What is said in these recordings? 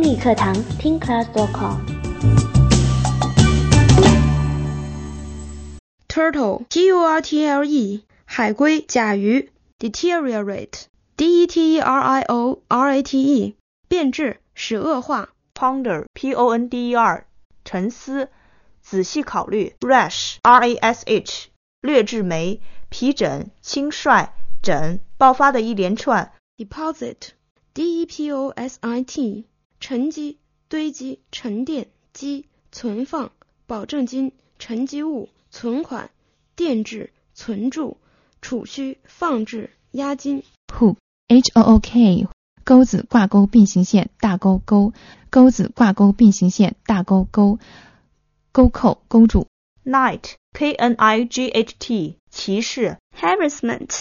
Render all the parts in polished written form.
英语课堂听 class.com。 Turtle T-U-R-T-L-E 海龟甲鱼 Deteriorate D-E-T-E-R-I-O-R-A-T-E 变质使恶化 Ponder P-O-N-D-E-R 沉思仔细考虑 Rash R-A-S-H 略致霉皮疹轻率疹爆发的一连串 Deposit D-E-P-O-S-I-T 沉积堆积沉淀积存放保证金沉积物存款垫置存住储蓄放置押金 Hook H-O-O-K 钩子挂钩并行线大钩钩钩子挂钩并行线大钩钩钩扣钩住 Knight K-N-I-G-H-T 骑士 Harassment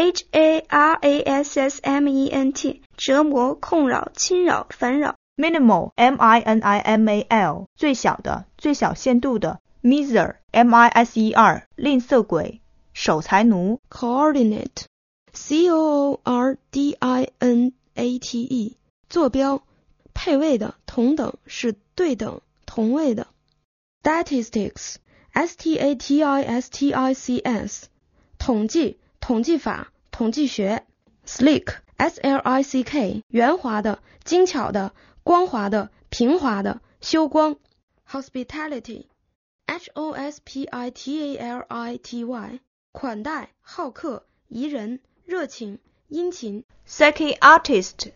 H-A-R-A-S-S-M-E-N-T 折磨困扰侵扰烦扰 Minimal M-I-N-I-M-A-L 最小的最小限度的 Miser M-I-S-E-R 吝啬鬼守财奴 Coordinate C-O-O-R-D-I-N-A-T-E 坐标配位的同等是对等同位的 Statistics S-T-A-T-I-S-T-I-C-S 统计统计法统计学 Slick S-L-I-C-K 圆滑的精巧的光滑的平滑的修光 Hospitality H-O-S-P-I-T-A-L-I-T-Y 款待好客宜人热情殷勤 Psychiatrist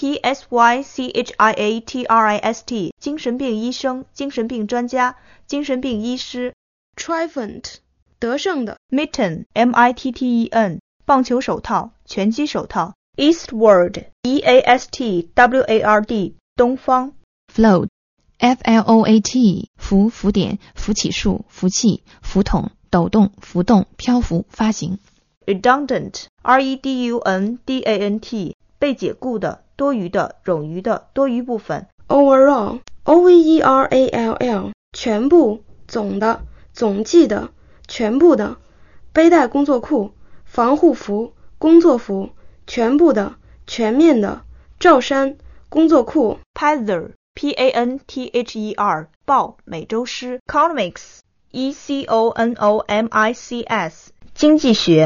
P-S-Y-C-H-I-A-T-R-I-S-T 精神病医生精神病专家精神病医师 Triumphant 得胜的 Mitten M-I-T-T-E-N 棒球手套拳击手套 Eastward E-A-S-T-W-A-R-D 东方 Float F-L-O-A-T 浮点浮起数浮气浮筒抖动浮动漂浮发行 Redundant R-E-D-U-N-D-A-N-T 被解雇的多余的冗余的多余部分 Overall O-V-E-R-A-L-L 全部总的总计的全部的背带工作裤防护服工作服全部的全面的罩衫工作裤 Panther P-A-N-T-H-E-R 报每周诗 Economics E-C-O-N-O-M-I-C-S 经济学